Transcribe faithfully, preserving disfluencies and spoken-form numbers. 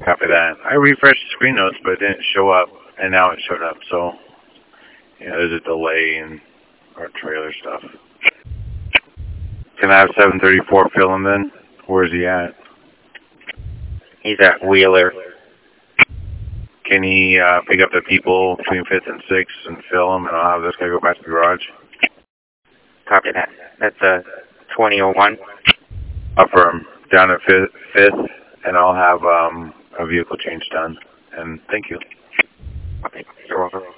Copy that. I refreshed the screen notes, but it didn't show up, and now it showed up. So, yeah, there's a delay in our trailer stuff. Can I have seven thirty-four fill him then? Where's he at? He's at Wheeler. Can he uh, pick up the people between fifth and sixth and fill them, and I'll have this guy go back to the garage? Copy that. That's a twenty oh one. Affirm. Down at fifth, fifth, and I'll have um, a vehicle change done. And thank you. Okay, you're welcome.